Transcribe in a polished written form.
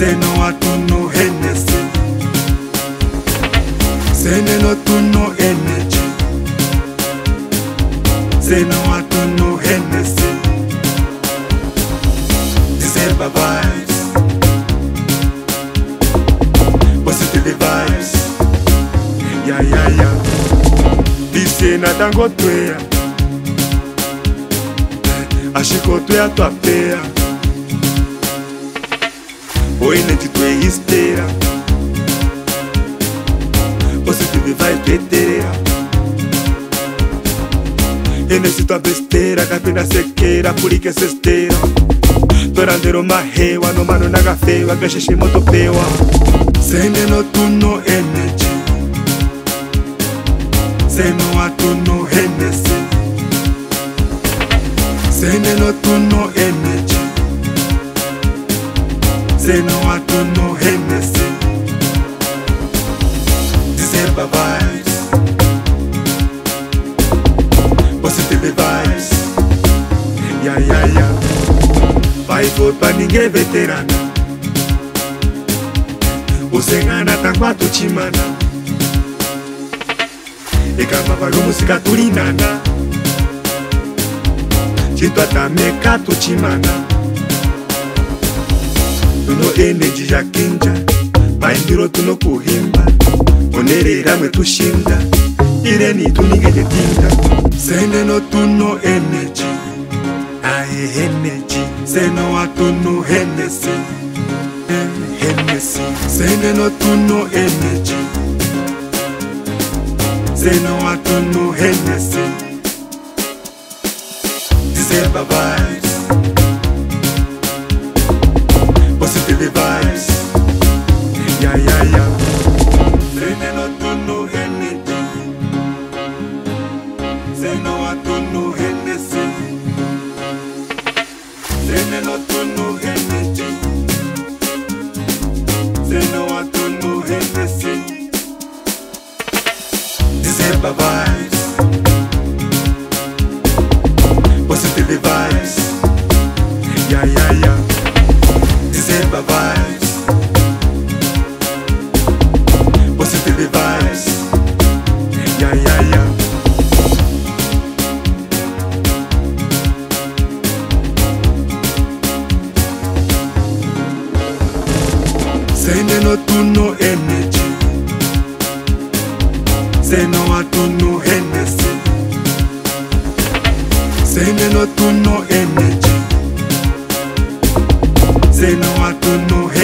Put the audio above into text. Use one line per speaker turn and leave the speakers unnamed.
Say no I to no Hennessy. Say no to no energy. Say no I to no Hennessy. December vibes, positive vibes. Yeah yeah yeah. This ain't not go to ya. Ashiko to ya to apea. Energy to hysteria. Positive vibe beteria. Energy to besteira. Capina sequeira, purique cesteira. Torandero mahewa, no mano naga fewa, gaxixe motopewa. Sende no tu no energy. Say no a tu no Hennessy. Sende no tu no energy. Say no I to no Hennessy. December vibes, positive vibes. Yeah yeah yeah. Fight for paninge veterana. Usengana tangwatu chimana. Ekama bago musika tulinana. Chitwa tameka tu chimana. Tuno energy ya kinja, maindiro tuno kuhimba. Onerera mwe tushinda, ireni tunigeye tinda. Sende no tuno energy, aye energy. Seno a tuno Hennessy, Hennessy. Sende no tuno energy. Seno a tuno Hennessy. December vibes, positive vibes. Yeah yeah yeah. Say no to no energy. Say no I to no Hennessy. Say no to no energy. Say no I to no Hennessy. December vibes, positive vibes. Yeah yeah yeah. December vibes, positive vibes. Yeah yeah yeah. Say no to no energy. Say no I to no Hennessy. Say no to no energy. Say no I to no Hennessy.